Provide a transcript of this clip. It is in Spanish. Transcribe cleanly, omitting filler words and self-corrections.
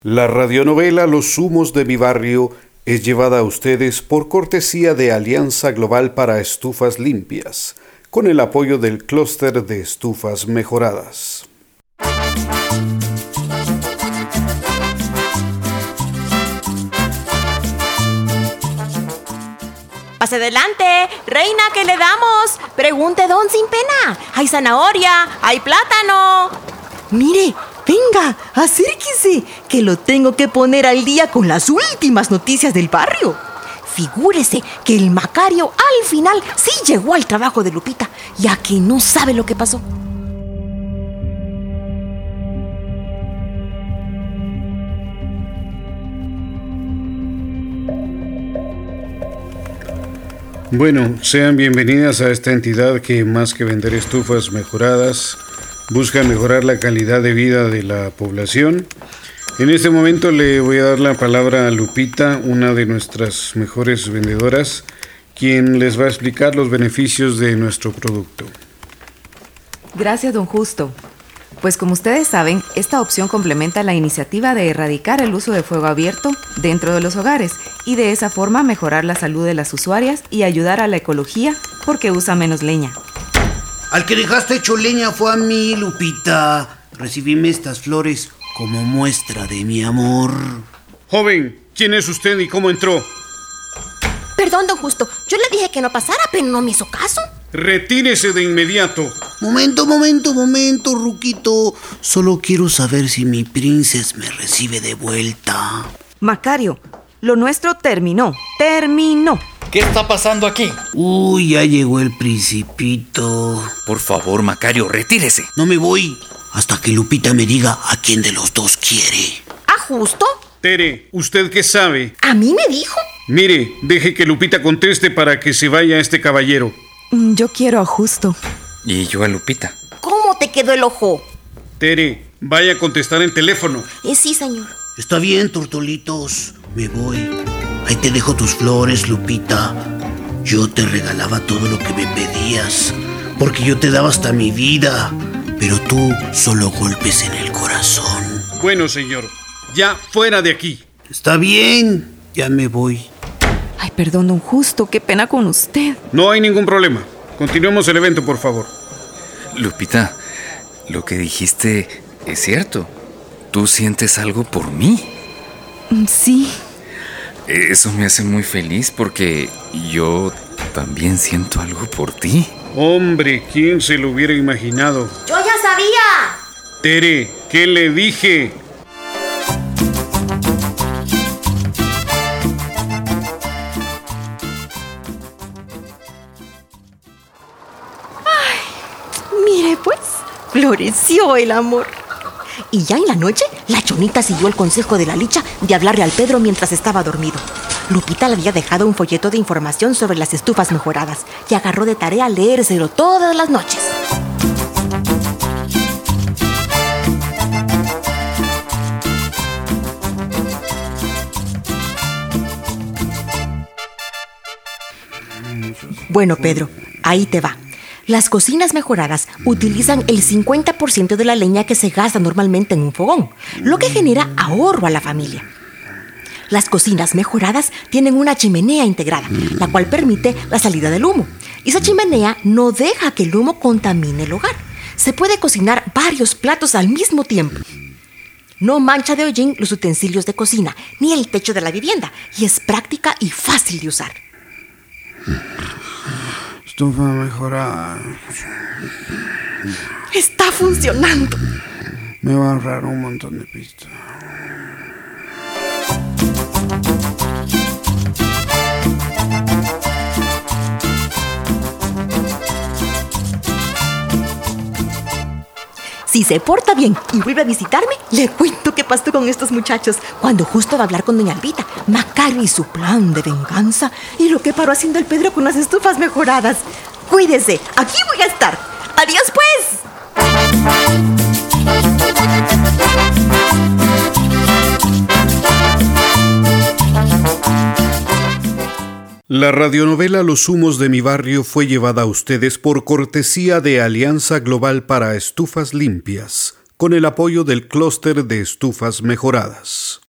La radionovela Los humos de mi barrio es llevada a ustedes por cortesía de Alianza Global para Estufas Limpias, con el apoyo del Clúster de Estufas Mejoradas. Pase adelante, reina, ¿qué le damos? Pregunte don sin pena. Hay zanahoria, hay plátano. Mire, venga, acérquese, que lo tengo que poner al día con las últimas noticias del barrio. Figúrese que el Macario al final sí llegó al trabajo de Lupita, ya que no sabe lo que pasó. Bueno, sean bienvenidas a esta entidad que más que vender estufas mejoradas, busca mejorar la calidad de vida de la población. En este momento le voy a dar la palabra a Lupita, una de nuestras mejores vendedoras, quien les va a explicar los beneficios de nuestro producto. Gracias, don Justo. Pues como ustedes saben, esta opción complementa la iniciativa de erradicar el uso de fuego abierto dentro de los hogares y de esa forma mejorar la salud de las usuarias y ayudar a la ecología porque usa menos leña. Al que dejaste hecho leña fue a mí, Lupita. Recibíme estas flores como muestra de mi amor. Joven, ¿quién es usted y cómo entró? Perdón, don Justo, yo le dije que no pasara, pero no me hizo caso. Retírese de inmediato. Momento, Ruquito. Solo quiero saber si mi princesa me recibe de vuelta. Macario, lo nuestro terminó. ¿Qué está pasando aquí? Uy, ya llegó el principito. Por favor, Macario, retírese. No me voy hasta que Lupita me diga a quién de los dos quiere. ¿A Justo? Tere, ¿usted qué sabe? ¿A mí me dijo? Mire, deje que Lupita conteste para que se vaya este caballero. Yo quiero a Justo. Y yo a Lupita. ¿Cómo te quedó el ojo? Tere, vaya a contestar en teléfono. Sí, señor. Está bien, tortolitos. Me voy. Ahí te dejo tus flores, Lupita. Yo te regalaba todo lo que me pedías, porque yo te daba hasta mi vida, pero tú solo golpes en el corazón. Bueno, señor, ya fuera de aquí. Está bien, ya me voy. Ay, perdón, don Justo, qué pena con usted. No hay ningún problema. Continuemos el evento, por favor. Lupita, lo que dijiste es cierto. ¿Tú sientes algo por mí? Sí. Eso me hace muy feliz porque yo también siento algo por ti. Hombre, ¿quién se lo hubiera imaginado? ¡Yo ya sabía! Tere, ¿qué le dije? Mire pues, floreció el amor. Y ya en la noche, la Chonita siguió el consejo de la Licha de hablarle al Pedro mientras estaba dormido. Lupita le había dejado un folleto de información sobre las estufas mejoradas y agarró de tarea leérselo todas las noches. Bueno, Pedro, ahí te va. Las cocinas mejoradas utilizan el 50% de la leña que se gasta normalmente en un fogón, lo que genera ahorro a la familia. Las cocinas mejoradas tienen una chimenea integrada, la cual permite la salida del humo. Y esa chimenea no deja que el humo contamine el hogar. Se puede cocinar varios platos al mismo tiempo. No mancha de hollín los utensilios de cocina, ni el techo de la vivienda, y es práctica y fácil de usar. Estufa mejorada. ¡Está funcionando! Me va a ahorrar un montón de pistas. Si se porta bien y vuelve a visitarme, le cuento qué pasó con estos muchachos cuando justo va a hablar con doña Albita, Macario y su plan de venganza y lo que paró haciendo el Pedro con las estufas mejoradas. Cuídese, aquí voy a estar. ¡Adiós, pues! La radionovela Los humos de mi barrio fue llevada a ustedes por cortesía de Alianza Global para Estufas Limpias, con el apoyo del Clúster de Estufas Mejoradas.